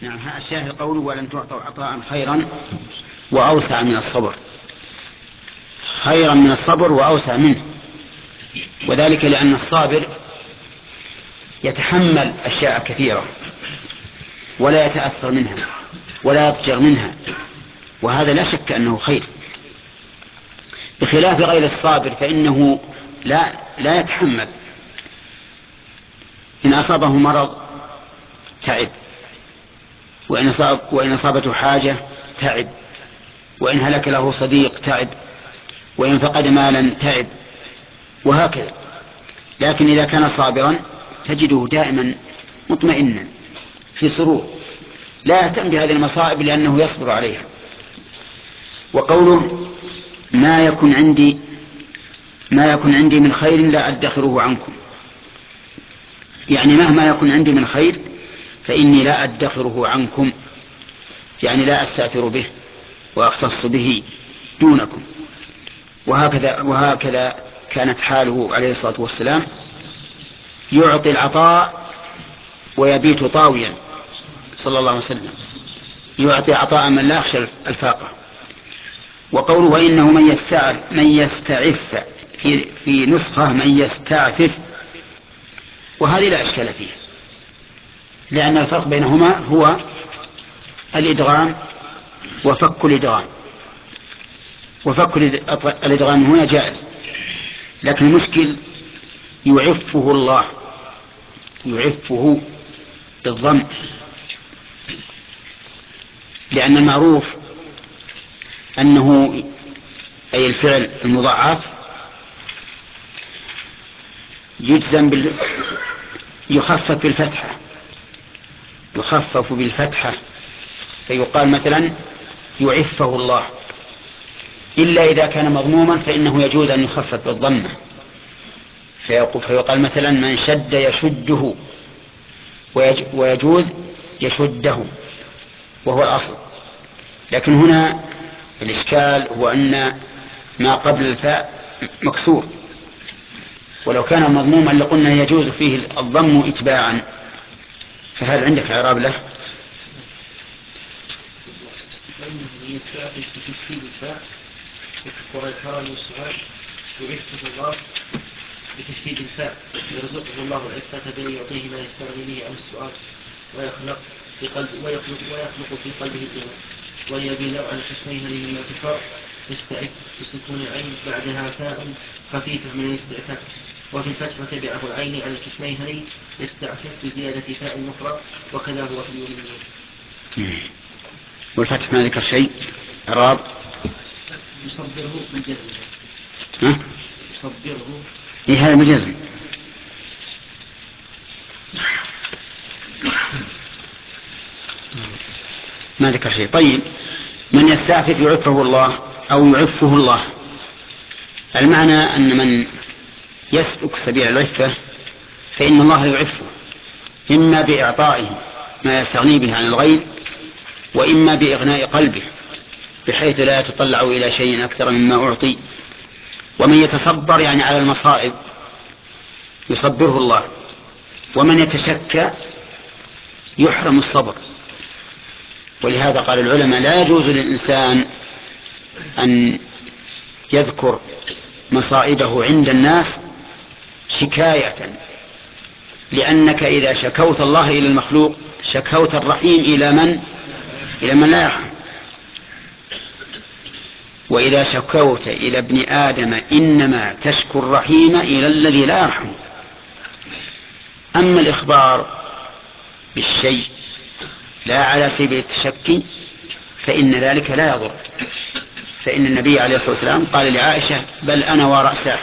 نعم. الشاهد قوله ولن تعطوا عطاء خيرا وأوسع من الصبر، خيرا من الصبر وأوسع منه، وذلك لأن الصابر يتحمل أشياء كثيرة ولا يتأثر منها ولا يضجر منها، وهذا لا شك أنه خير، بخلاف غير الصابر فإنه لا يتحمل. إن أصابه مرض تعب، وإن أصابته حاجة تعب، وإن هلك له صديق تعب، وإن فقد مالا تعب، وهكذا. لكن إذا كان صابرا تجده دائما مطمئنا في سرور، لا يهتم بهذه المصائب لأنه يصبر عليها. وقوله ما يكن عندي من خير لا أدخره عنكم، يعني مهما يكن عندي من خير فإني لا أدخره عنكم، يعني لا أستأثر به وأختص به دونكم. وهكذا كانت حاله عليه الصلاة والسلام، يعطي العطاء ويبيت طاويا صلى الله عليه وسلم، يعطي عطاء من لا يخشى الفاقة. وقوله وإنه من يستعف، في نسخة من يستعفف، وهذه لا إشكال فيها، لأن الفرق بينهما هو الإدغام وفك الإدغام، وفك الإدغام هنا جائز، لكن المشكل يعفه الله، يعفه بالضم، لأن المعروف أنه أي الفعل المضاعف يجزم يخفف بالفتحة، يخفف بالفتحة، فيقال مثلا يعفه الله، إلا إذا كان مضموما فإنه يجوز أن يخفف بالضمة، فيقال مثلا من شد يشده، ويجوز يشده، وهو الأصل. لكن هنا الإشكال هو أن ما قبل الفاء مكسور، ولو كان مضموما لقلنا يجوز فيه الضم إتباعا. فهل عندك إعراب له؟ بتشديد الفاء يرزقه الله العفة بأن يعطيه ما يستغني به عن السؤال، ويخلق في قلبه الإيمان، وليبين على الحسنين مما تكرر يستعف بسكون العين بعدها فاء خفيفة من الاستعفاف، وفي الفتح تبعه العين على الكشميهني يستعفف بزيادة فاء أخرى، وكذا هو في اليمين. والفتح ما ذكر شيء إعراب يصبره بالجزم. يصبره هذا بالجزم. ما ذكر شيء. طيب، من يستعفف يعفه الله أو يعفه الله، المعنى أن من يسلك سبيل العفة فإن الله يعفه، إما بإعطائه ما يستغني به عن الغير، وإما بإغناء قلبه بحيث لا يتطلع إلى شيء أكثر مما أعطي. ومن يتصبر يعني على المصائب يصبره الله، ومن يتشكى يحرم الصبر. ولهذا قال العلماء لا يجوز للإنسان أن يذكر مصائبه عند الناس شكاية، لأنك إذا شكوت الله إلى المخلوق شكوت الرحيم إلى من لا يرحم. وإذا شكوت إلى ابن آدم إنما تشكو الرحيم إلى الذي لا يرحم. أما الإخبار بالشيء لا على سبيل التشكي فإن ذلك لا يضر، فإن النبي عليه الصلاة والسلام قال لعائشة بل أنا ورأسه،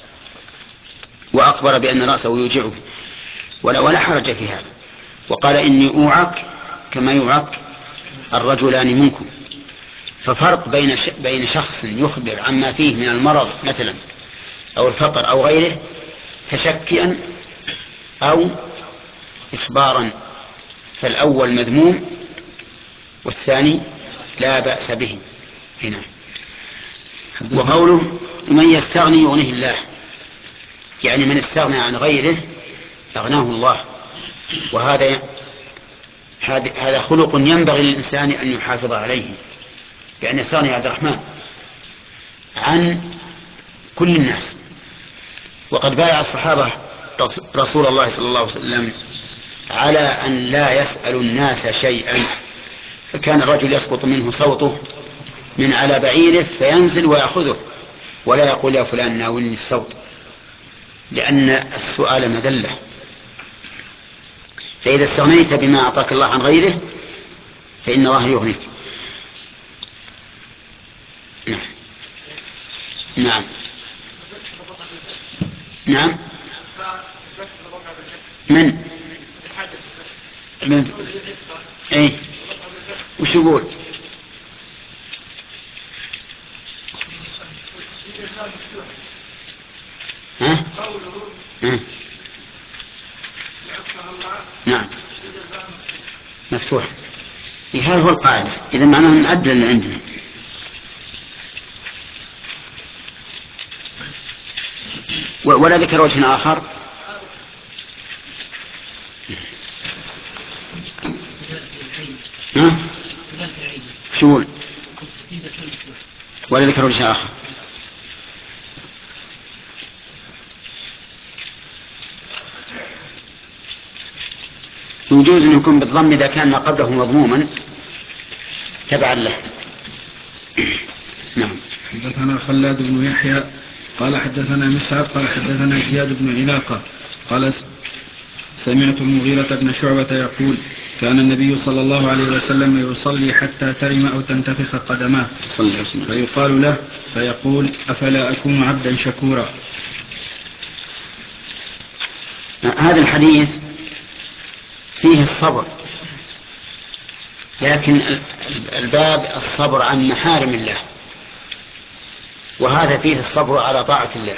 وأخبر بأن رأسه يوجعه ولا حرج في هذا، وقال إني أوعك كما يوعك الرجلان منكم. ففرق بين شخص يخبر عما فيه من المرض مثلا أو الفقر أو غيره تشكيا أو إخبارا، فالأول مذموم والثاني لا بأس به هنا. وقوله من يستغني يغنيه الله، يعني من استغنى عن غيره أغناه الله، وهذا هذا خلق ينبغي للإنسان أن يحافظ عليه، بأن يستغني يا عبد الرحمن عن كل الناس. وقد بايع الصحابة رسول الله صلى الله عليه وسلم على أن لا يسأل الناس شيئا، فكان الرجل يسقط منه صوته من على بعيره فينزل ويأخذه ولا يقول يا فلان ناولني الصوت، لأن السؤال مذلة. فإذا استغنيت بما أعطاك الله عن غيره فإن الله يغنيك. نعم نعم. من ايه وش يقول؟ ها؟ نعم مفتوح. هذا هو القاعدة. إذا معناه نعدل اللي عندنا. ولا ذكر وجه آخر. ها؟ شو ولا ذكر وجه آخر؟ يجوز أن يكون بالضم إذا كان ما قبله مضموما تبعا له. نعم. حدثنا خلاد بن يحيى قال حدثنا مسعر قال حدثنا زياد بن علاقة قال سمعت المغيرة بن شعبة يقول كان النبي صلى الله عليه وسلم يصلي حتى ترم أو تنتفخ قدماه فيقال له فيقول أفلا أكون عبدا شكورا. هذا الحديث فيه الصبر، لكن الباب الصبر عن محارم الله، وهذا فيه الصبر على طاعة الله.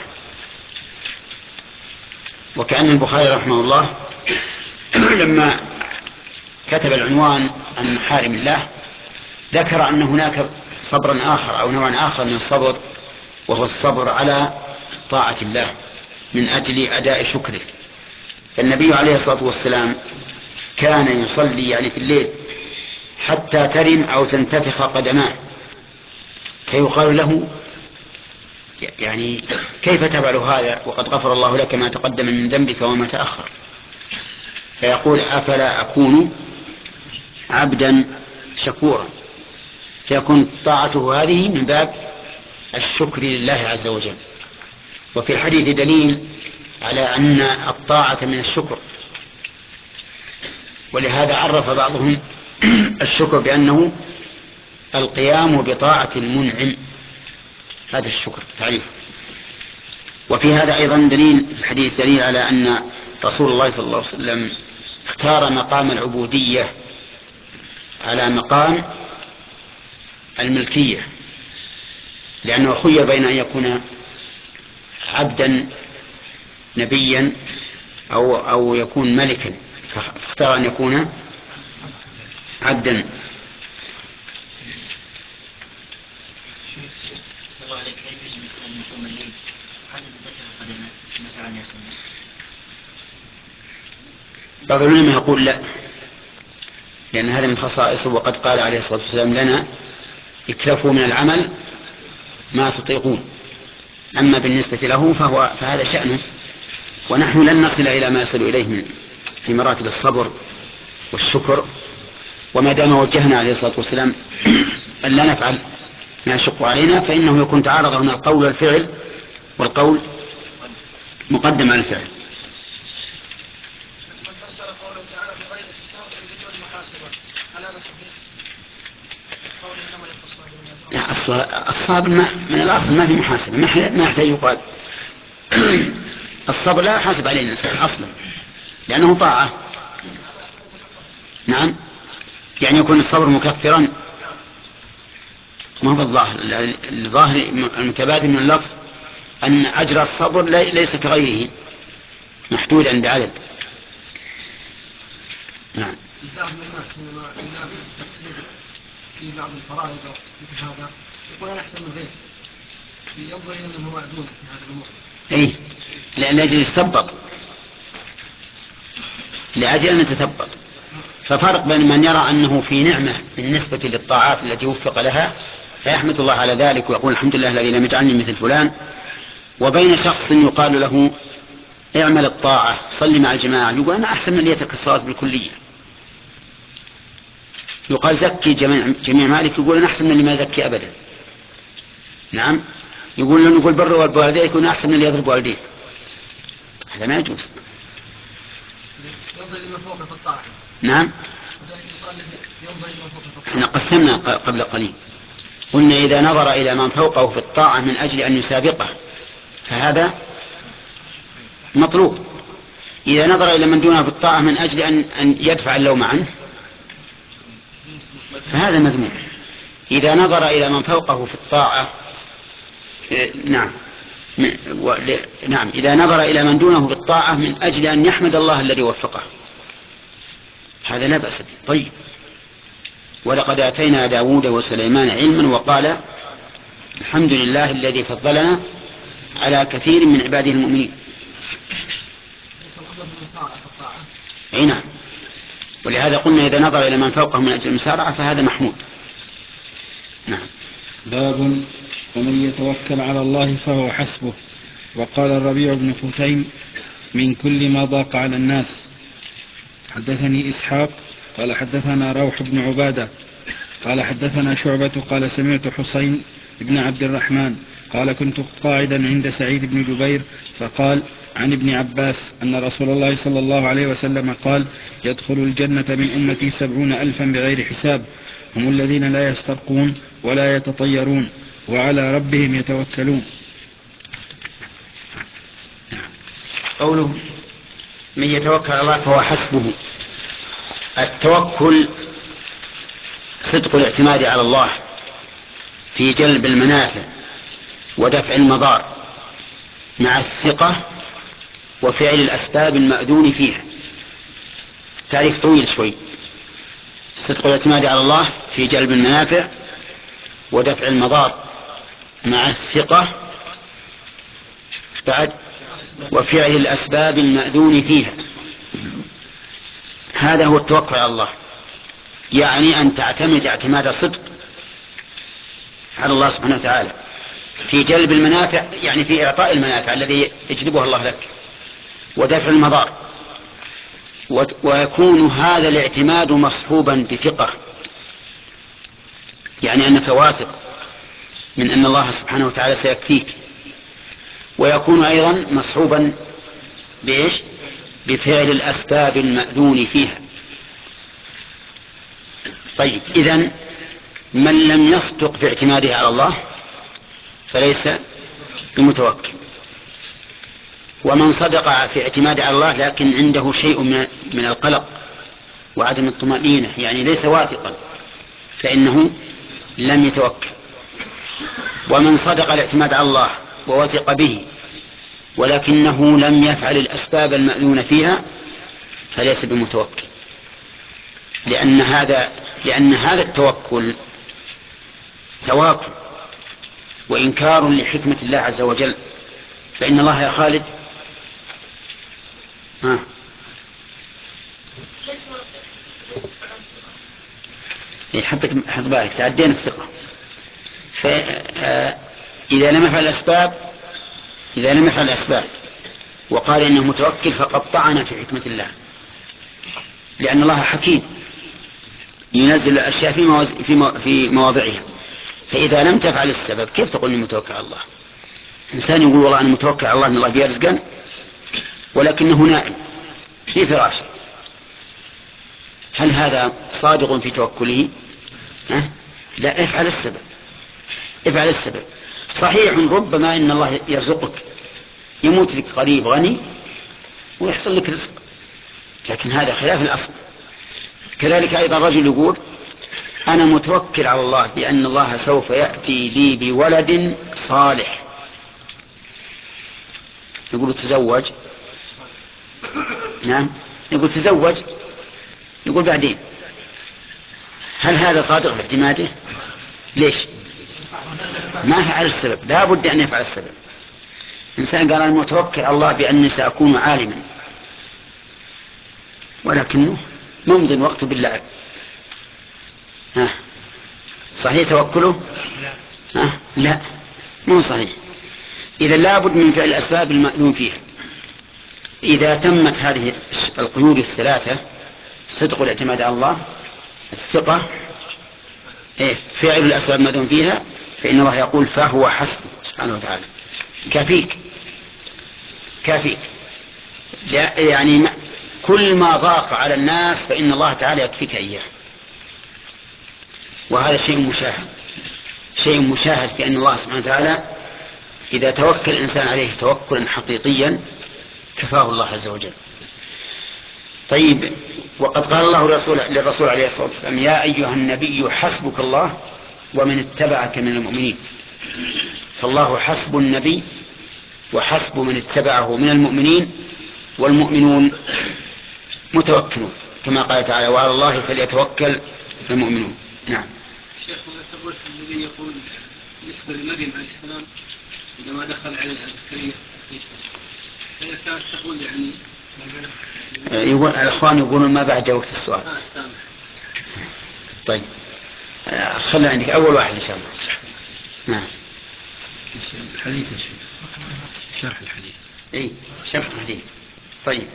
وكأن البخاري رحمه الله لما كتب العنوان عن محارم الله ذكر أن هناك صبرا آخر أو نوعا آخر من الصبر، وهو الصبر على طاعة الله من أجل أداء شكره. فالنبي عليه الصلاة والسلام كان يصلي يعني في الليل حتى ترم أو تنتفخ قدماه، فيقال له يعني كيف تفعل هذا وقد غفر الله لك ما تقدم من ذنبك وما تأخر؟ فيقول أفلا أكون عبدا شكورا، فيكون طاعته هذه من باب الشكر لله عز وجل. وفي الحديث دليل على أن الطاعة من الشكر، ولهذا عرف بعضهم الشكر بأنه القيام بطاعة المنعم، هذا الشكر تعريف. وفي هذا أيضا دليل في الحديث دليل على أن رسول الله صلى الله عليه وسلم اختار مقام العبودية على مقام الملكية، لأنه خير بين أن يكون عبدا نبيا أو يكون ملكا، فاختار أن يكون عبدا. بعض العلماء يقول لا، لأن هذا من خصائصه، وقد قال عليه الصلاة والسلام لنا اكلفوا من العمل ما تطيقون. أما بالنسبة له فهذا شأنه، ونحن لن نصل إلى ما يصل إليه في مراتب الصبر والشكر، وما دام وجهنا عليه الصلاة والسلام أن لا نفعل ما يشق علينا فإنه يكون تعارض هنا القول والفعل، والقول مقدم على الفعل. الصابر من الأصل ما في محاسبة، ما يحتاج يقال. الصبر لا يحاسب عليه الإنسان أصلا لأنه طاعة. نعم، يعني يكون الصبر مكفرا، ما هو بالظاهر. الظاهر المتبادل من اللفظ أن أجر الصبر ليس كغيره، محدود عند عدد. نعم. في بعض الفرائض مثل هذا يقول أنا أحسن من غيره، ينظر إلى أنه معدود في هذا الأمور. إيه، لأجل يتثبط، لأجل أن يتثبط. ففرق بين من يرى أنه في نعمة بالنسبة للطاعات التي وفق لها فيحمد الله على ذلك ويقول الحمد لله الذي لم يجعلني مثل فلان، وبين شخص يقال له اعمل الطاعة صلي مع الجماعة يقول أنا أحسن من نيتك الصلاة بالكلية. يقال زكي جميع مالك يقول أنا أحسن من اللي ما يزكي أبدا. نعم. يقول بر والوالدين يكون أحسن من اللي يضرب والديه. هذا ما يجوز. نعم. احنا قسمنا قبل قليل قلنا إذا نظر إلى من فوقه في الطاعة من أجل أن يسابقه فهذا مطلوب. إذا نظر إلى من دونه في الطاعة من أجل أن يدفع اللوم عنه فهذا مذموم. إذا نظر إلى من فوقه في الطاعة نعم إذا نظر إلى من دونه في الطاعة من أجل أن يحمد الله الذي وفقه هذا لا بأس به. طيب. ولقد آتينا داود وسليمان علما وقال الحمد لله الذي فضلنا على كثير من عباده المؤمنين. نعم. ولهذا قلنا إذا نظر إلى من فوقه من أجل المسارعة فهذا محمود. نعم. باب ومن يتوكل على الله فهو حسبه. وقال الربيع بن خثيم من كل ما ضاق على الناس. حدثني إسحاق قال حدثنا روح بن عبادة قال حدثنا شعبة قال سمعت حسين بن عبد الرحمن قال كنت قاعدا عند سعيد بن جبير فقال عن ابن عباس أن رسول الله صلى الله عليه وسلم قال يدخل الجنة من أمتي 70,000 بغير حساب هم الذين لا يسترقون ولا يتطيرون وعلى ربهم يتوكلون. قوله من يتوكل على الله فهو حسبه. التوكل صدق الاعتماد على الله في جلب المنافع ودفع المضار مع الثقة وفعل الأسباب المأذون فيها. تعريف طويل شوي. صدق الاعتماد على الله في جلب المنافع ودفع المضار مع الثقة بعد وفعل الأسباب المأذون فيها. هذا هو التوكل على الله، يعني أن تعتمد اعتماد صدق على الله سبحانه وتعالى في جلب المنافع، يعني في إعطاء المنافع الذي يجلبها الله لك، ودفع المضار، ويكون هذا الاعتماد مصحوبا بثقة، يعني أنك واثق من أن الله سبحانه وتعالى سيكفيك، ويكون أيضا مصحوبا بإيش؟ بفعل الأسباب المأذون فيها. طيب، إذن من لم يصدق في اعتماده على الله فليس بمتوكل، ومن صدق في اعتماده على الله لكن عنده شيء من القلق وعدم الطمأنينة، يعني ليس واثقا، فإنه لم يتوكل. ومن صدق الاعتماد على الله ووثق به ولكنه لم يفعل الأسباب المأذون فيها فليس بمتوكل، لأن هذا التوكل تواكل وإنكار لحكمة الله عز وجل. فإن الله يا خالد حط بالك تعدين الثقة. فإذا لم يفعل الأسباب وقال إنه متوكل فقد طعن في حكمة الله، لأن الله حكيم ينزل الأشياء في مواضعها. فإذا لم تفعل السبب كيف تقول إني متوكل على الله؟ إنسان يقول والله أنا متوكل على الله إن الله بيرزقا ولكنه نائم في فراشه، هل هذا صادق في توكله؟ لا، افعل السبب. صحيح ربما إن الله يرزقك، يموت لك قريب غني ويحصل لك رزق، لكن هذا خلاف الأصل. كذلك أيضا رجل يقول أنا متوكل على الله بأن الله سوف يأتي لي بولد صالح، يقول تزوج، نعم يقول تزوج، يقول بعدين، هل هذا صادق في اعتماده؟ ليش؟ ما فعل السبب، لا بد أن يفعل السبب. إنسان قال أنا متوكل على الله بأني سأكون عالما، ولكنه ممضي وقت باللعب. صحيح توكله؟ لا، مو صحيح. إذا لابد من فعل الأسباب المأذون فيها. إذا تمت هذه القيود الثلاثة: صدق الاعتماد على الله، الثقة، فعل الأسباب المأذون فيها، فإن الله يقول فهو حسبه سبحانه وتعالى، كافيك. يعني كل ما ضاق على الناس فإن الله تعالى يكفيك إياه. وهذا شيء مشاهد في أن الله سبحانه وتعالى إذا توكل الإنسان عليه توكلا حقيقيا كفاه الله عز وجل. طيب، وقد قال الله للرسول عليه الصلاة والسلام: يا أيها النبي حسبك الله ومن اتبعك من المؤمنين. فالله حسب النبي وحسب من اتبعه من المؤمنين، والمؤمنون متوكلون كما قال تعالى: وعلى الله فليتوكل المؤمنون. نعم. شيخ، تقول الذي يقول بالنسبة لمريم عليه السلام عندما دخل عليها زكريا هي كانت تقول يعني يقول الأخوان يقولون ما بعد وقت السؤال. سامح. طيب، خلنا عندك أول واحد إن شاء الله. نعم. الحديث يا شيخ، شرح الحديث. شرح الحديث. طيب،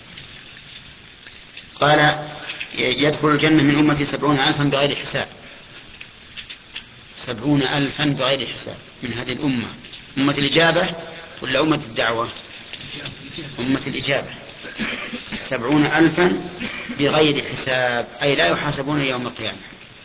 قال: يدخل الجنة من أمتي 70,000 بغير حساب. 70,000 بغير حساب من هذه الأمة. أمة الإجابة ولا أمة الدعوة؟ أمة الإجابة. 70,000 بغير حساب، أي لا يحاسبون يوم القيامة.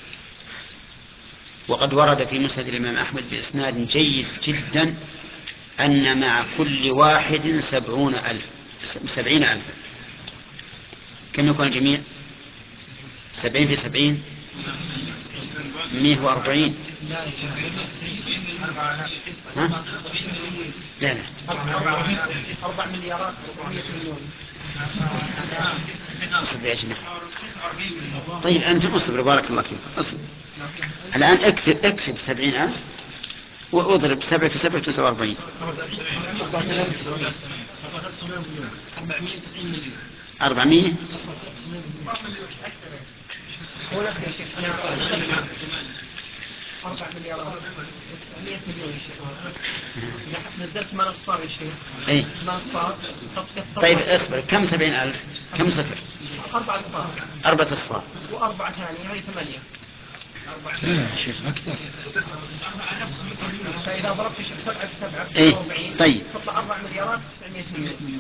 وقد ورد في مسند الإمام أحمد بإسناد جيد جدا أن مع كل واحد 70,000. كم يكون الجميع؟ 70 في 70 140. لا 4 مليارات 900 مليون. اصبر يا جماعة. طيب أنتم اصبروا، بارك الله فيكم. اصبر الآن، اكتب 70,000 واضرب 7 في 7 49. 400. هو نفس الشيء. 4 مليارات 900 مليون. إذا نزلت ما نصفار يا شيخ. ما نصفار. طيب اصبر، كم 70,000؟ كم صفر؟ 4 أصفار. 4 أصفار. و4 ثانية هذه 8. لا يا شيخ أكثر. فإذا ضربت 7 في 7 40. طيب تطلع 4 مليارات 900 مليون.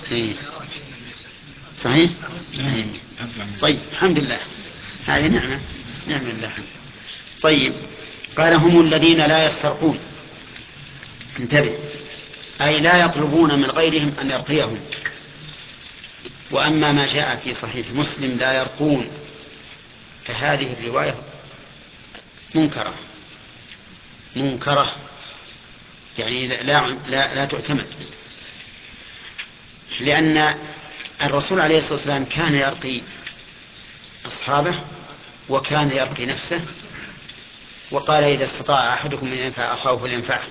صحيح. طيب الحمد لله، هذه نعمة الله. طيب، قال: هم الذين لا يسترقون. انتبه، أي لا يطلبون من غيرهم أن يرقيهم. وأما ما جاء في صحيح مسلم لا يرقون، فهذه الرواية منكرة، يعني لا تعتمد، لأن الرسول عليه الصلاة والسلام كان يرقي أصحابه وكان يرقي نفسه، وقال: إذا استطاع أحدكم أن ينفع أخاه فلينفعه.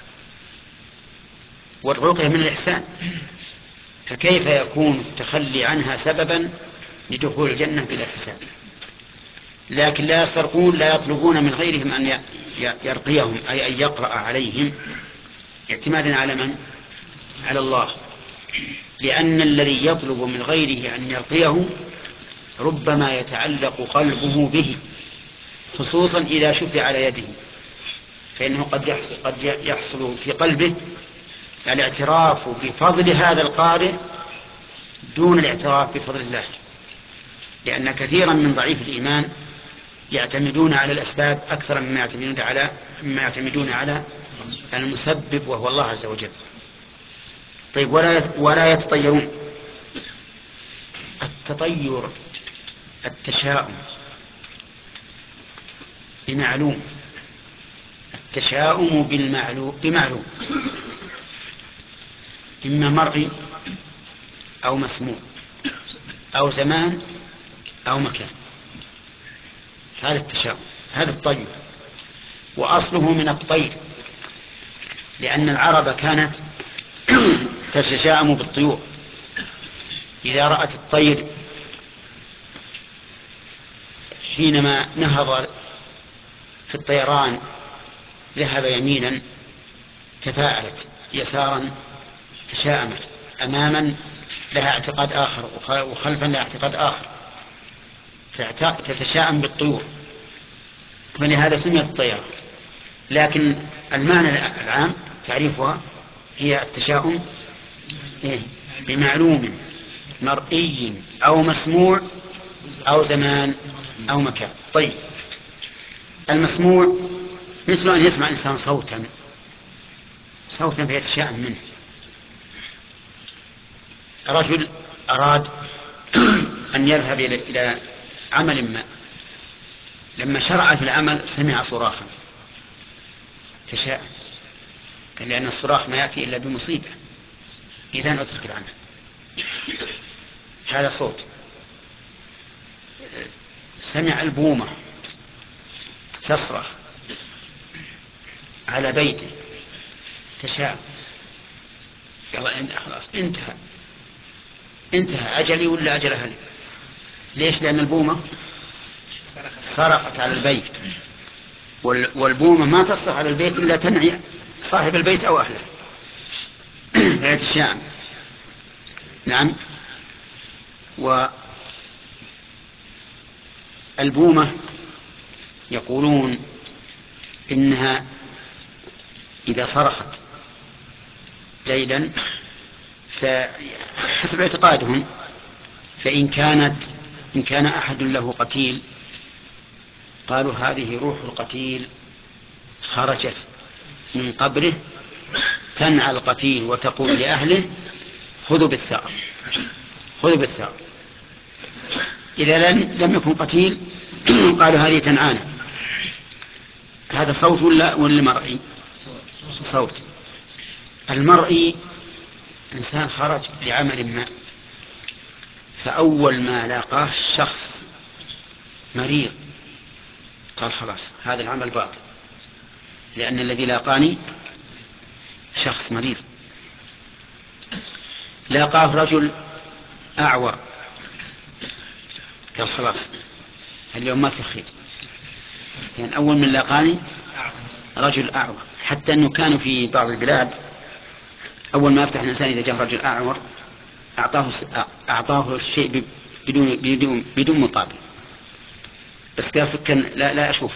والرقية من الإحسان، فكيف يكون التخلي عنها سببا لدخول الجنة بلا حساب؟ لكن لا يسترقون، لا يطلبون من غيرهم أن يرقيهم، أي أن يقرأ عليهم، اعتمادا على من؟ على الله. لأن الذي يطلب من غيره أن يرقيه ربما يتعلق قلبه به، خصوصا إذا شفع على يده، فإنه قد يحصل في قلبه الاعتراف بفضل هذا القارئ دون الاعتراف بفضل الله، لأن كثيرا من ضعيف الإيمان يعتمدون على الأسباب أكثر مما يعتمدون على المسبب وهو الله عز وجل. طيب، ولا يتطيرون. التطير التشاؤم بمعلوم، التشاؤم بمعلوم، إما مرئي أو مسموع أو زمان أو مكان. هذا التشاؤم، هذا الطير، وأصله من الطير، لأن العرب كانت تتشاءم بالطيور. إذا رأت الطير حينما نهض في الطيران ذهب يمينا تفاءلت، يسارا تشاءمت، أماما لها اعتقاد آخر وخلفا لها اعتقاد آخر، تتشاءم بالطيور، فلهذا سميت الطيران. لكن المعنى العام تعريفها هي التشاؤم بمعلوم مرئي أو مسموع أو زمان أو مكان. طيب، المسموع مثل أن يسمع إنسان صوتا فيتشاءم منه. رجل أراد أن يذهب إلى عمل ما، لما شرع في العمل سمع صراخا تشاءم، لأن الصراخ ما يأتي إلا بمصيبة، إذن أترك العمل. هذا صوت. سمع البومة تصرخ على بيته تشاءم، قال خلاص انتهى أجلي ولا أجل أهلي. ليش؟ لأن البومة صرخت على البيت، والبومة ما تصرخ على البيت إلا تنعي صاحب البيت أو أهله. فيتشاءم. نعم. والبومة يقولون إنها إذا صرخت ليلا فحسب اعتقادهم، فإن كان أحد له قتيل قالوا هذه روح القتيل خرجت من قبره تنعى القتيل وتقول لأهله خذوا بالثأر. إذا لم يكن قتيل قالوا هذه تنعانا. هذا صوت ولا مرئي؟ صوت. المرئي إنسان خرج لعمل ما، فأول ما لاقاه شخص مريض قال خلاص هذا العمل باطل، لأن الذي لاقاني شخص مريض. لاقاه رجل أعور قال خلاص اليوم ما في خير، يعني أول من لاقاني رجل أعور. حتى أنه كانوا في بعض البلاد أول ما يفتح الإنسان إذا جاء رجل أعور أعطاه الشيء بدون مقابل، بس قال فك لا أشوفك،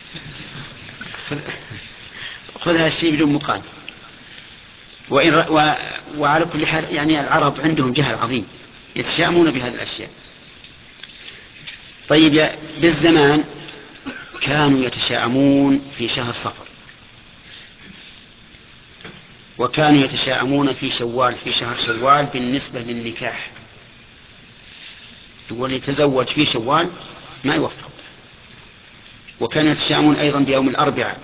خذ هذا الشيء بدون مقابل. وعلى كل حال يعني العرب عندهم جهل عظيم، يتشائمون بهذه الأشياء. طيب، بالزمان كانوا يتشائمون في شهر صفر، وكانوا يتشائمون في شوال، في شهر شوال بالنسبة للنكاح، واللي يتزوج في شوال ما يوفق. وكانوا يتشائمون أيضا بيوم الأربعاء.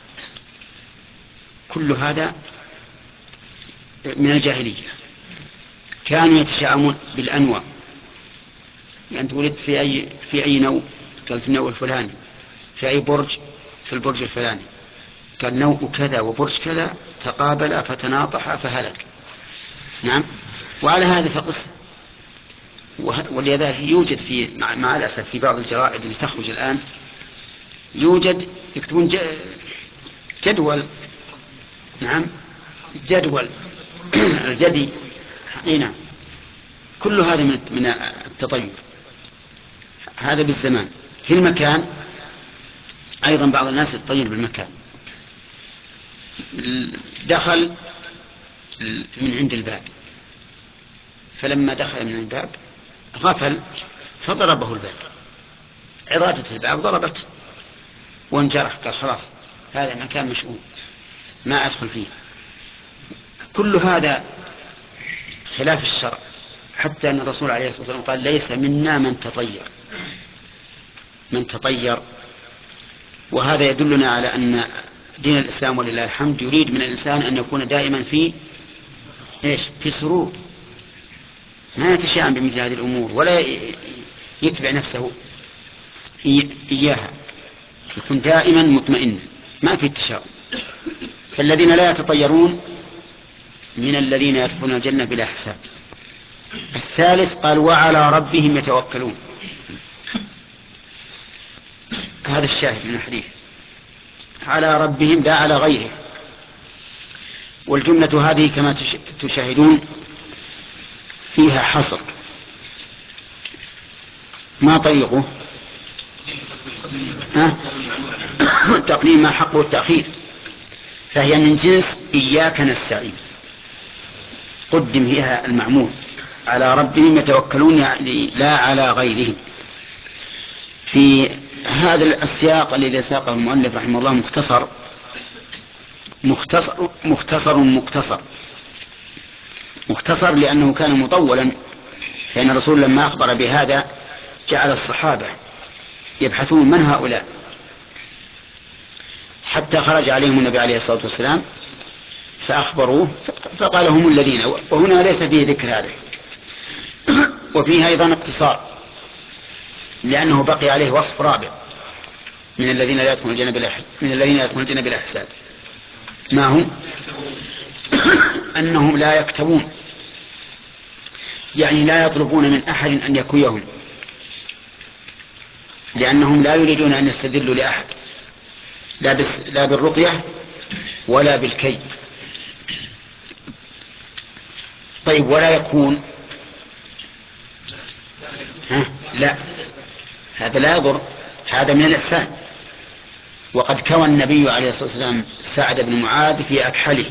كل هذا من الجاهلية. كانوا يتشائمون بالأنواع، يعني أنت ولدت في أي نوع؟ قال في النوع الفلاني. في أي برج؟ في البرج الفلاني. قال نوع كذا وبرج كذا تقابلا فتناطحا فهلك. نعم. وعلى هذا فقس. ولذلك يوجد مع الأسف في بعض الجرائد اللي تخرج الآن يوجد يكتبون جدول. نعم، جدول الجدي. نعم. كل هذا من التطير. هذا بالزمان. في المكان أيضا بعض الناس يتطير بالمكان. دخل من عند الباب، فلما دخل من الباب غفل فضربه الباب، عضادة الباب ضربته وانجرح. قال خلاص هذا مكان مشؤوم ما أدخل فيه. كل هذا خلاف الشرع، حتى أن الرسول عليه الصلاة والسلام قال ليس منا من تطير. وهذا يدلنا على أن دين الإسلام ولله الحمد يريد من الإنسان أن يكون دائما في سرور، ما يتشائم بمثل هذه الأمور ولا يتبع نفسه إياها، يكون دائما مطمئنا ما في التشاؤم. فالذين لا يتطيرون من الذين يدخلون الجنة بلا حساب. الثالث قال وعلى ربهم يتوكلون. هذا الشاهد من الحديث، على ربهم لا على غيره. والجملة هذه كما تشاهدون فيها حصر. ما طريقه؟ تقديم ما حقه التأخير، فهي من جنس إياك نستعين، قدم فيها المعمول، على ربهم يتوكلون يعني لا على غيرهم. في هذا السياق الذي ساقه المؤلف رحمه الله مختصر لأنه كان مطولا، فإن الرسول لما أخبر بهذا جعل الصحابة يبحثون من هؤلاء حتى خرج عليهم النبي عليه الصلاة والسلام فأخبروه فقال هم الذين، وهنا ليس فيه ذكر هذا، وفيه أيضا اقتصار لأنه بقي عليه وصف رابع من الذين لا يدخلون الجنة بلا حساب. ما هم؟ أنهم لا يكتوون، يعني لا يطلبون من أحد أن يكويهم، لأنهم لا يريدون أن يستدلوا لأحد، لا بالرقية ولا بالكي. طيب ولا يكون؟ لا، هذا لا يضر، هذا من الإحسان. وقد كوى النبي عليه الصلاة والسلام سعد بن معاذ في أكحله،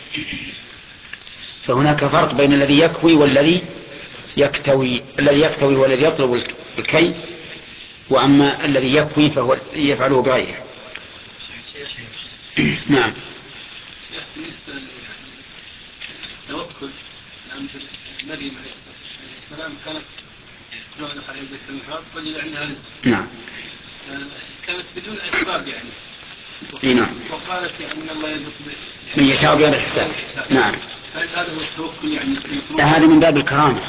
فهناك فرق بين الذي يكوي والذي يكتوي. الذي يكتوي هو الذي يطلب الكي، وأما الذي يكوي فهو يفعله بغيره. نعم. بالنسبة للتوكل، مريم عليه السلام كانت كما دخل عندك المحراب وجد عندها رزق. نعم. كانت بدون أسباب يعني. نعم. وقالت أن الله يرزق من يشاء بغير حساب. نعم. هذا هو التوكل يعني. هذا من باب الكرامة،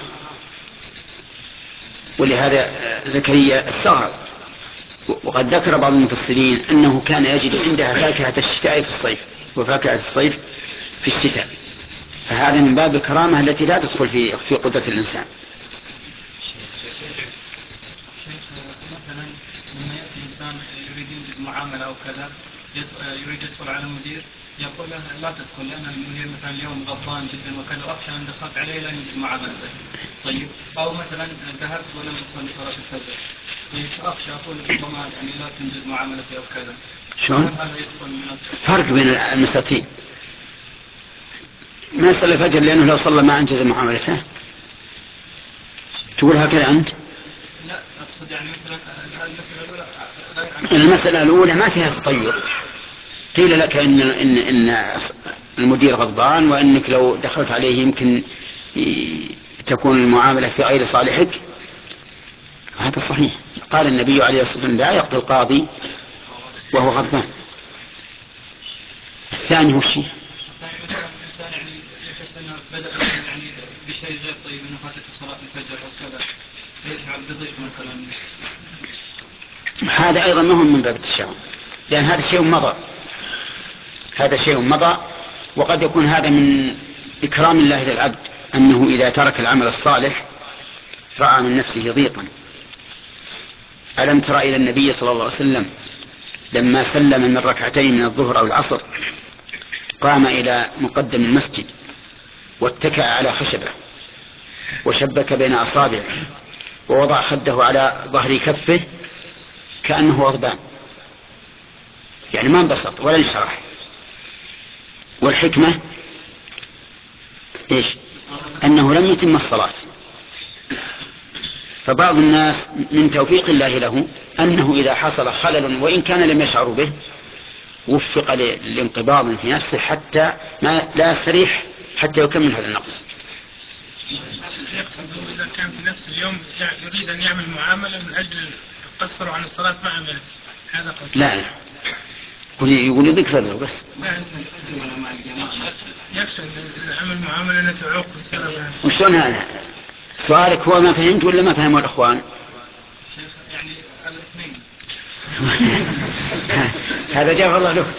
ولهذا زكريا استغرب. وقد ذكر بعض المفسرين أنه كان يجد عندها فاكهة الشتاء في الصيف وفاكهة الصيف في الشتاء، فهذا من باب الكرامة التي لا تدخل في قدرة الإنسان. مثلا لما يأتي إنسان يريد ينجز معاملة أو كذا، يريد يدخل على المدير، يقول له لا تدخل لأن المدير مثلا اليوم غضبان جدا وكذا، وأخشى أن دخلت عليه لا ينجز معاملته. طيب، أو مثلا ذهبت ولم تصلي صلاة الفجر، أخشى أقول ربما يعني لا تنجز معاملتي أو كذا. شلون؟ هذا يدخل من فرق بين المساتين. ما يصلي الفجر لأنه لو صلى ما أنجز معاملته. تقول هكذا أنت؟ لا، أقصد يعني مثلا المسألة الأولى ما فيها تطير. قيل لك إن المدير غضبان وأنك لو دخلت عليه يمكن تكون المعاملة في غير صالحك، هذا صحيح. قال النبي عليه الصلاة والسلام لا يقضي القاضي وهو غضبان. الثاني هو الشيء الإنسان يعني يحس أنه بدأ يعني بشيء غير طيب، أنه فاتت صلاة الفجر أو كذا، فيشعر بضيق مثلا. هذا أيضا مهم من باب التشاؤم، لأن هذا شيء مضى، وقد يكون هذا من إكرام الله للعبد، أنه إذا ترك العمل الصالح رأى من نفسه ضيقا. ألم تر إلى النبي صلى الله عليه وسلم لما سلم من ركعتين من الظهر أو العصر قام إلى مقدم المسجد واتكأ على خشبة وشبك بين أصابعه ووضع خده على ظهر كفه كأنه غضبان، يعني ما انبسط ولا انشرح. والحكمة إيش؟ أنه لم يتم الصلاة. فبعض الناس من توفيق الله له أنه إذا حصل خلل وإن كان لم يشعر به وفق لانقباض في نفسه حتى لا يستريح حتى يكمل هذا النقص. يقصد إذا كان في نفس اليوم يريد أن يعمل معاملة من أجل قصر عن الصلاة ما عمل هذا قصد. لا يقول يذكر له بس. يقصد إذا عمل معاملة أن تعوق السبب. وشلون هذا؟ سؤالك هو ما فهمت ولا ما فهموا الأخوان؟ يعني الاثنين. هذا جاب الله له.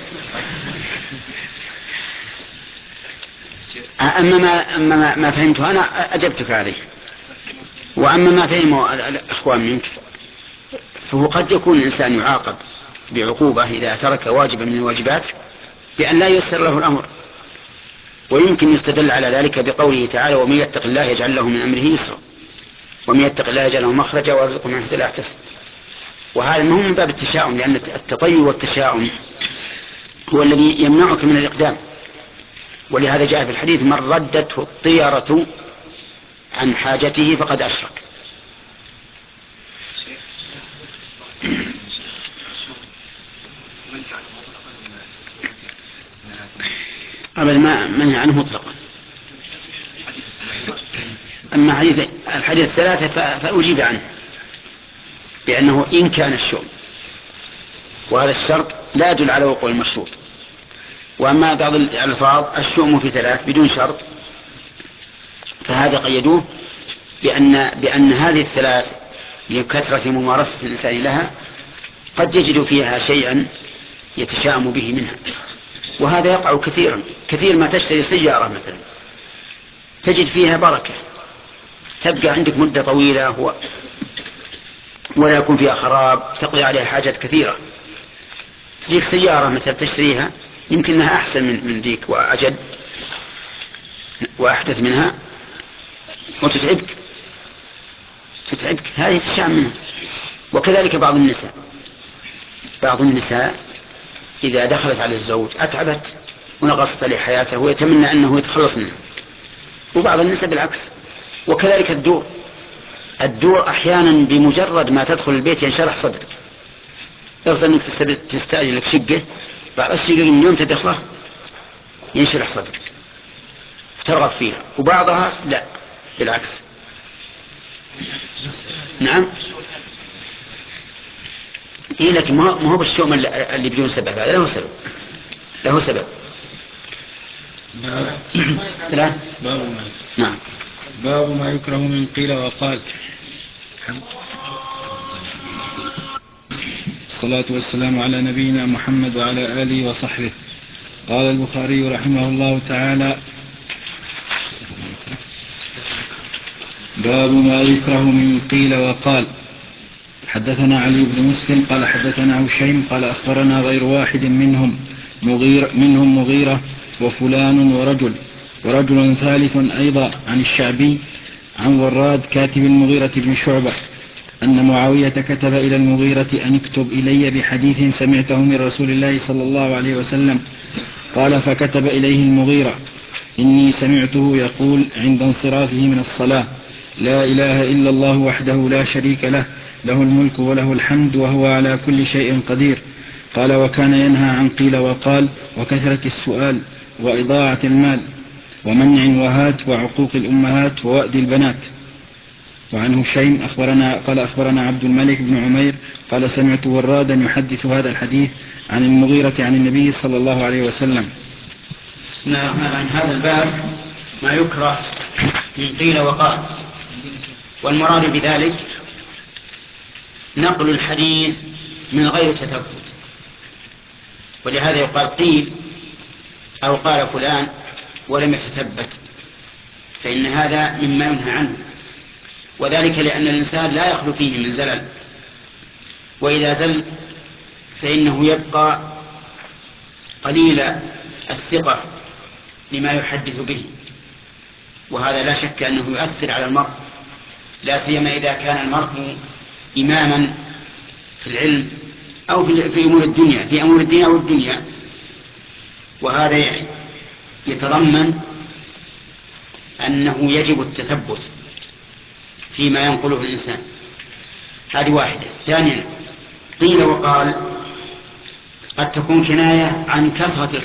أما ما فهمته أنا أجبتك عليه، وأما ما فهمه الأخوان منك فهو قد يكون الإنسان يعاقب بعقوبة إذا ترك واجبا من الواجبات بأن لا ييسر له الأمر. ويمكن يستدل على ذلك بقوله تعالى: ومن يتق الله يجعل له من أمره يسرا، ومن يتق الله يجعل له مخرجا ويرزقه من حيث لا يحتسب. وهذا ما هو من باب التشاؤم، لأن التطير والتشاؤم هو الذي يمنعك من الإقدام. ولهذا جاء في الحديث: من ردته الطيرة عن حاجته فقد أشرك. أبدا ما منهي عنه مطلقا. أما الحديث الثلاثة فأجيب عنه بأنه إن كان الشؤم، وهذا الشرط لا يدل على وقوع المشروط. وأما بعض الألفاظ: الشؤم في ثلاث بدون شرط، فهذا قيدوه بأن هذه الثلاث لكثرة ممارسة الإنسان لها قد يجد فيها شيئا يتشائم به منها. وهذا يقع كثيرا. كثير ما تشتري سيارة مثلا تجد فيها بركة، تبقى عندك مدة طويلة ولا يكون فيها خراب، تقضي عليها حاجات كثيرة. تجيك سيارة مثلا تشتريها يمكن أنها أحسن من ذيك وأجد وأحدث منها وتتعبك، هذه تشاءم منها. وكذلك بعض النساء إذا دخلت على الزوج أتعبت ونقصت عليه حياته ويتمنى أنه يتخلص منها. وبعض النساء بالعكس. وكذلك الدور أحيانا بمجرد ما تدخل البيت ينشرح صدرك. يفضل أنك تستأجر لك شقة، بعد الشقة من يوم تدخله ينشرح صدرك ترغب فيها، وبعضها لا بالعكس. نعم. إيه، لكن ما هو بالشؤم اللي بدون سبب، هذا له سبب. نعم. باب ما يكره من قيل وقال. الصلاة والسلام على نبينا محمد وعلى آله وصحبه. قال البخاري رحمه الله تعالى: باب ما يكره من قيل وقال. حدثنا علي بن مسلم قال حدثنا هشيم قال أخبرنا غير واحد منهم مغيرة وفلان ورجل ثالث أيضا عن الشعبي عن وراد كاتب المغيرة بن شعبة أن معاوية كتب إلى المغيرة أن اكتب إلي بحديث سمعته من رسول الله صلى الله عليه وسلم. قال: فكتب إليه المغيرة: إني سمعته يقول عند انصرافه من الصلاة: لا إله إلا الله وحده لا شريك له، له الملك وله الحمد وهو على كل شيء قدير. قال: وكان ينهى عن قيل وقال وكثرة السؤال وإضاعة المال ومنع وهات وعقوق الأمهات ووأد البنات. وعن هشيم أخبرنا عبد الملك بن عمير قال: سمعت ورادا يحدث هذا الحديث عن المغيرة عن النبي صلى الله عليه وسلم. بسم الله الرحمن الرحيم. هذا الباب ما يكره من قيل وقال، والمراد بذلك نقل الحديث من غير تثبت. ولهذا يقال قيل أو قال فلان ولم يتثبت، فإن هذا مما ينهى عنه، وذلك لأن الإنسان لا يخلو فيه من زلل، وإذا زل فإنه يبقى قليل الثقة لما يحدث به، وهذا لا شك أنه يؤثر على المرء، لا سيما إذا كان المرء إماما في العلم أو في أمور الدنيا، في أمور الدين أو الدنيا. وهذا يتضمن أنه يجب التثبت فيما ينقله الإنسان. هذه واحدة. ثانيا، قيل وقال قد تكون كناية عن كثرة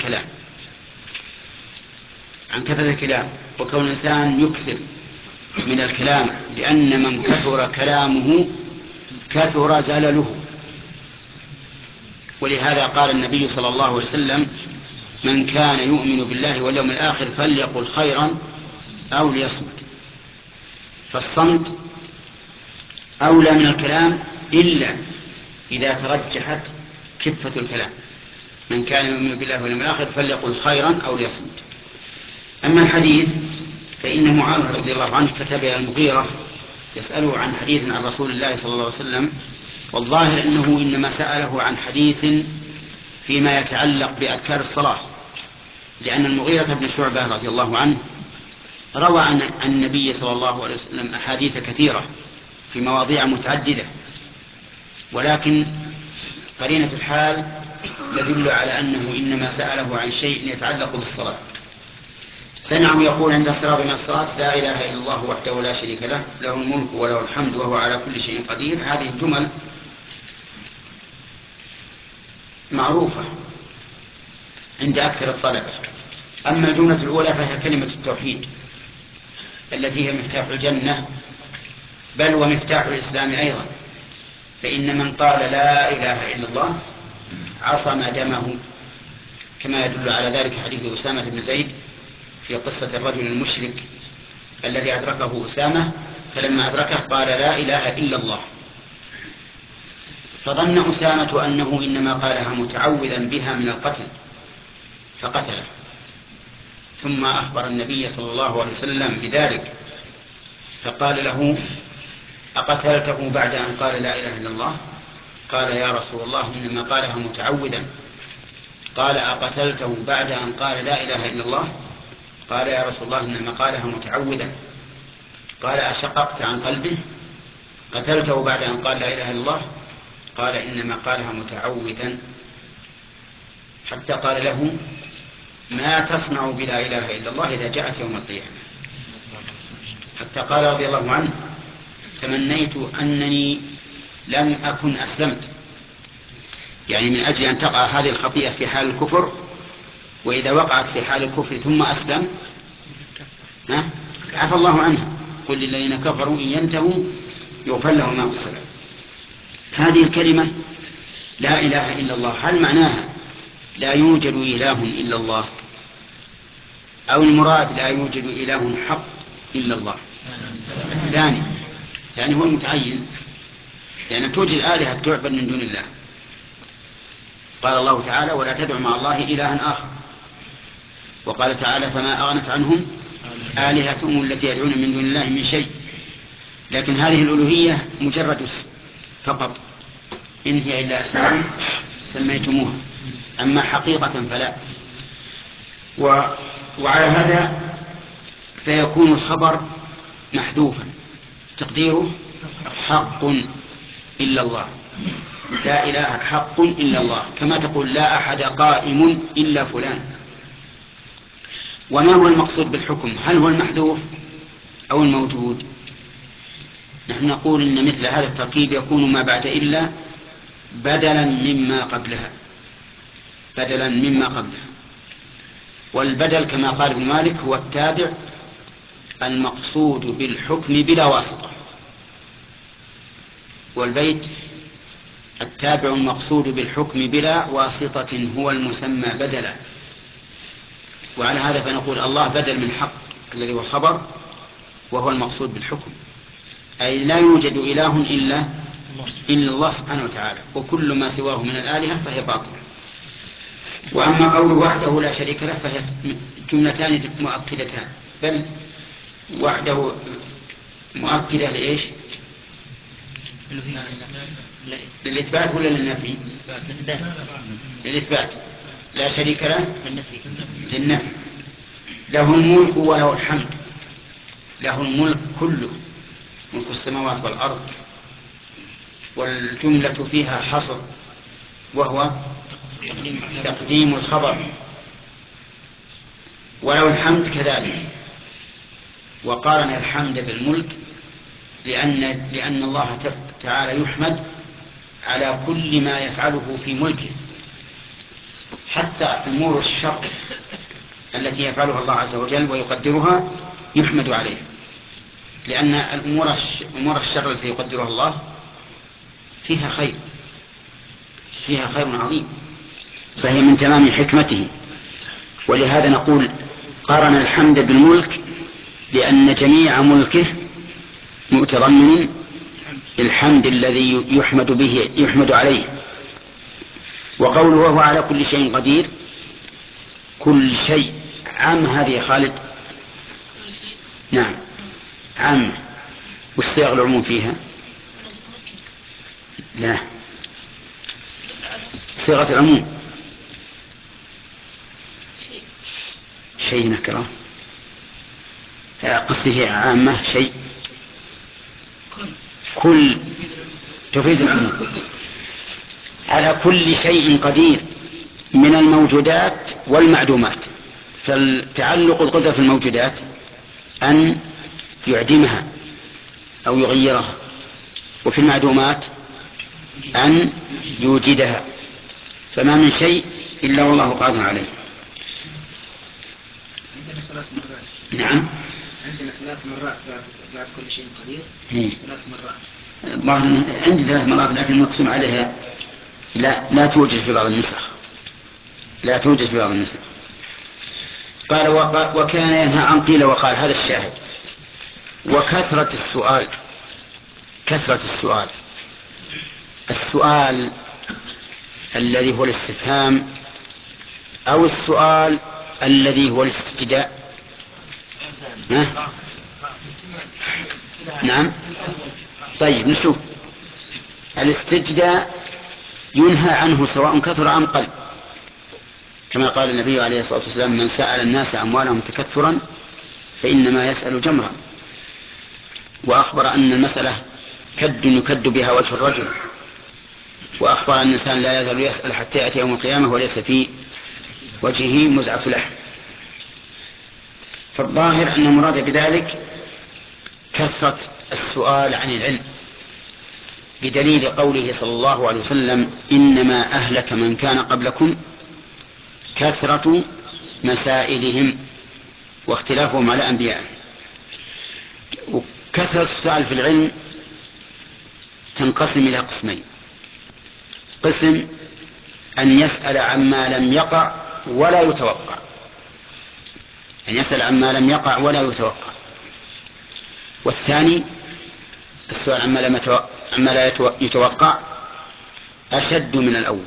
الكلام، وكون الإنسان يكثر من الكلام، لأن من كثر كلامه كثر زلله. ولهذا قال النبي صلى الله عليه وسلم: من كان يؤمن بالله واليوم الآخر فليقل خيرا أو ليصمت. فالصمت أولى من الكلام إلا إذا ترجحت كفة الكلام. من كان يؤمن بالله واليوم الآخر فليقل خيرا أو ليصمت. أما الحديث فإن معاوية رضي الله عنه كتب إلى المغيرة يسأله عن حديث عن رسول الله صلى الله عليه وسلم والظاهر أنه إنما سأله عن حديث فيما يتعلق بأذكار الصلاة، لأن المغيرة بن شعبة رضي الله عنه روى عن النبي صلى الله عليه وسلم أحاديث كثيرة في مواضيع متعددة، ولكن قرينة الحال تدل على أنه إنما سأله عن شيء يتعلق بالصلاة. سمعه يقول عند انصرافه من الصلاة: لا إله إلا الله وحده لا شريك له، له الملك وله الحمد وهو على كل شيء قدير. هذه الجمل معروفة عند أكثر الطلبة. أما الجملة الأولى فهي كلمة التوحيد التي هي مفتاح الجنة، بل ومفتاح الإسلام أيضا، فإن من قال لا إله إلا الله عصم دمه، كما يدل على ذلك حديث أسامة بن زيد في قصة الرجل المشرك الذي أدركه أسامة، فلما أدركه قال لا إله إلا الله، فظن أسامة أنه إنما قالها متعوذا بها من القتل فقتله، ثم أخبر النبي صلى الله عليه وسلم بذلك فقال له: أقتلته بعد أن قال لا إله إلا الله؟ قال: يا رسول الله إنما قالها متعوذا. قال: أقتلته بعد أن قال لا إله إلا الله؟ قال: يا رسول الله إنما قالها متعوذا. قال: أشققت عن قلبه؟ قتلته بعد أن قال لا إله إلا الله؟ قال: إنما قالها متعوذا. حتى قال له: ما تصنع بلا إله إلا الله إذا جاءت يوم القيامة؟ حتى قال رضي الله عنه: تمنيت أنني لم أكن أسلمت، يعني من أجل أن تقع هذه الخطيئة في حال الكفر، وإذا وقعت في حال الكفر ثم أسلم عفى الله عنها. قل للذين كفروا إن ينتهوا يغفر لهم ما السلام. هذه الكلمة لا إله إلا الله هل معناها لا يوجد إله إلا الله، أو المراد لا يوجد إله حق إلا الله؟ الثاني هو المتعين، لأن توجد آلهة تعبد من دون الله. قال الله تعالى: ولا تدع مع الله إلها آخر. وقال تعالى: فما أغنت عنهم آلهتهم التي يدعون من دون الله من شيء. لكن هذه الألوهية مجرد اسم فقط، إن هي إلا أسماء سميتموها، أما حقيقة فلا. وعلى هذا فيكون الخبر محذوفا، تقديره حق إلا الله، لا إله حق إلا الله، كما تقول لا أحد قائم إلا فلان. وما هو المقصود بالحكم؟ هل هو المحذوف أو الموجود؟ نحن نقول إن مثل هذا التركيب يكون ما بعد إلا بدلا مما قبلها، بدلا مما قبلها. والبدل كما قال ابن مالك هو التابع المقصود بالحكم بلا واسطة، والبيت التابع المقصود بالحكم بلا واسطة هو المسمى بدلا. وعلى هذا فنقول الله بدل من حق الذي هو الخبر، وهو المقصود بالحكم، أي لا يوجد إله إلا الله سبحانه وتعالى، وكل ما سواه من الآلهة فهي باطلة. وأما قوله وحده لا شريك له فهي جملتان مؤكدتان، بل وحده مؤكدة لإيش؟ للإثبات ولا للنفي؟ للإثبات. لا شريك له للنفي. له الملك وله الحمد، له الملك كله، ملك السماوات والأرض، والجملة فيها حصر وهو تقديم الخبر، وله الحمد كذلك. وقارن الحمد بالملك لأن الله تعالى يحمد على كل ما يفعله في ملكه، حتى أمور الشر التي يفعلها الله عز وجل ويقدرها يحمد عليه، لأن أمور الشر التي يقدرها الله فيها خير عظيم، فهي من تمام حكمته. ولهذا نقول قارن الحمد بالملك لأن جميع ملكه متضمن الحمد الذي يحمد عليه. وقوله وهو على كل شيء قدير، كل شيء عام هذه يا خالد؟ نعم عام. والصيغ العموم فيها لا، صيغة العموم شيء نكرة، قصده عامة شيء، كل تفيد العموم. على كل شيء قدير من الموجودات والمعدومات. فالتعلق القدرة في الموجودات أن يعدمها أو يغيرها، وفي المعدومات أن يوجدها، فما من شيء إلا والله قادر عليه. عندنا 3 مرات. نعم، عندنا 3 مرات بعد كل شيء قدير. 3 مرات. عندي 3 مرات لكن مقسم عليها لا توجد في بعض النسخ، لا توجد في بعض النسخ. قال وكان ينهى عن قيل وقال، هذا الشاهد. وكثرة السؤال، كثرة السؤال الذي هو الاستفهام أو السؤال الذي هو الاستجداء. نعم، طيب نشوف. الاستجداء ينهى عنه سواء كثر أم قل، كما قال النبي عليه الصلاة والسلام: من سأل الناس أموالهم تكثرا فإنما يسأل جمرا. وأخبر أن المسألة كد يكد بها وجه الرجل، وأخبر أن الإنسان لا يزال يسأل حتى يأتي يوم القيامة وليس في وجهه مزعة لحم. فالظاهر أن المراد بذلك كثرة السؤال عن العلم، بدليل قوله صلى الله عليه وسلم: إنما أهلك من كان قبلكم كثرة مسائلهم واختلافهم على أنبيائهم. وكثرة السؤال في العلم تنقسم إلى قسمين: قسم أن يسأل عما لم يقع ولا يتوقع، أن يسأل عما لم يقع ولا يتوقع. والثاني السؤال عما لا يتوقع أشد من الأول،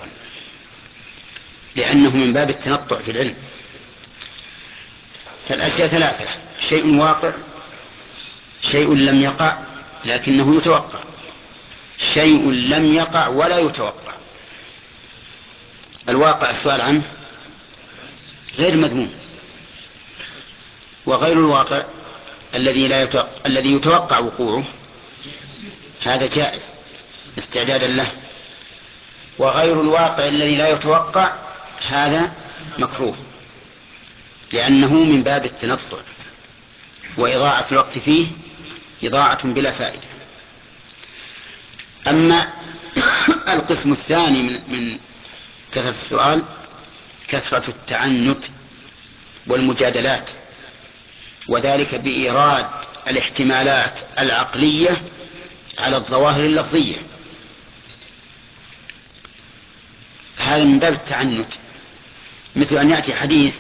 لأنه من باب التنطع في العلم. فالأشياء 3: شيء واقع، شيء لم يقع لكنه يتوقع، شيء لم يقع ولا يتوقع. الواقع السؤال عنه غير مذموم، وغير الواقع الذي يتوقع وقوعه هذا جائز استعدادا له، وغير الواقع الذي لا يتوقع هذا مكروه، لأنه من باب التنطع، وإضاعة الوقت فيه إضاعة بلا فائدة. أما القسم الثاني من كثرة السؤال كثرة التعنت والمجادلات، وذلك بإيراد الاحتمالات العقلية على الظواهر اللفظية. هذا من باب التعنت، مثل أن يأتي حديث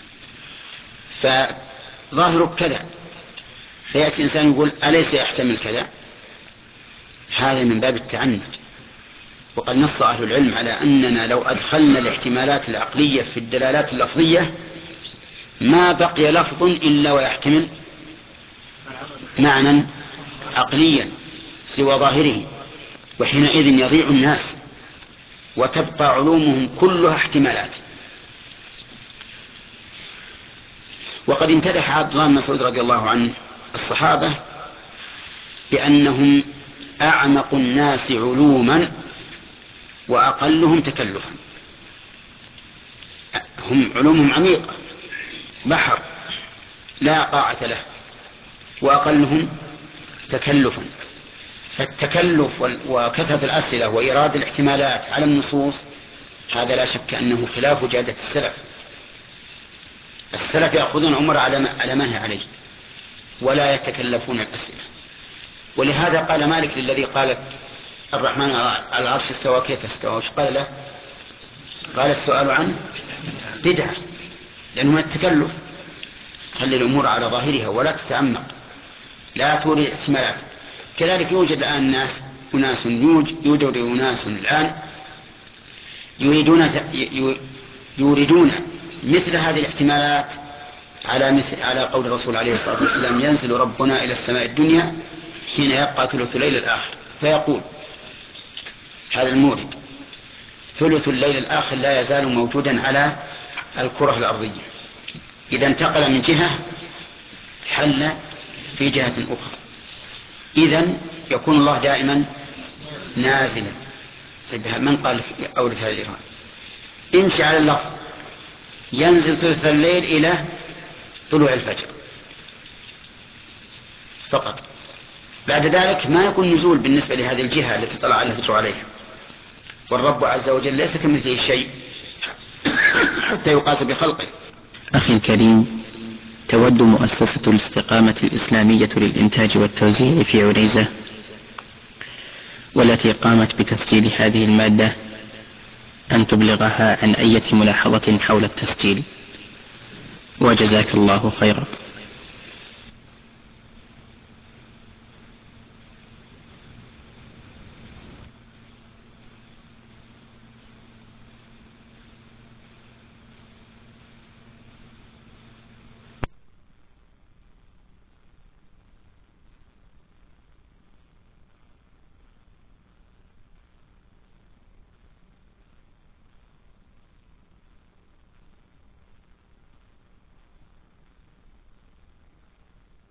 فظاهره كذا، فيأتي إنسان يقول: أليس يحتمل كذا؟ هذا من باب التعنت. وقد نص أهل العلم على أننا لو أدخلنا الاحتمالات العقلية في الدلالات اللفظية ما بقي لفظ إلا ويحتمل معنى عقليا سوى ظاهره، وحينئذ يضيع الناس وتبقى علومهم كلها احتمالات. وقد امتدح عبد الله بن مسعود رضي الله عنه الصحابة بأنهم أعمق الناس علوما وأقلهم تكلفا. هم علومهم عميقة، بحر لا قاعة له، وأقلهم تكلفا. فالتكلف وكثرة الأسئلة وإيراد الاحتمالات على النصوص هذا لا شك أنه خلاف جادة السلف. السلف يأخذون الأمور على ما هي عليه ولا يتكلفون الأسئلة. ولهذا قال مالك للذي قال الرحمن على العرش استوى كيف استوى، وش قال له؟ قال: السؤال عنه بدعة، لأنه من التكلف. خلي الأمور على ظاهرها ولا تتعمق، لا تورد احتمالات. كذلك يوجد الآن يوجد أناس الآن يريدون مثل هذه الاحتمالات على قول الرسول عليه الصلاة والسلام: ينزل ربنا إلى السماء الدنيا حين يبقى ثلث الليل الآخر فيقول: هذا الموجد، ثلث الليل الآخر لا يزال موجودا على الكرة الأرضية. إذا انتقل من جهة حل في جهة أخرى، إذن يكون الله دائما نازلا. من قال أولى هذا الإيراد؟ امشي على اللفظ، ينزل ثلث الليل إلى طلوع الفجر فقط. بعد ذلك ما يكون نزول بالنسبة لهذه الجهة التي طلع الفجر عليها، والرب عز وجل ليس كمثله شيء حتى يقاس بخلقه. أخي الكريم، تود مؤسسة الاستقامة الإسلامية للإنتاج والتوزيع في عنيزة، والتي قامت بتسجيل هذه المادة، أن تبلغها عن أي ملاحظة حول التسجيل، وجزاك الله خيرا.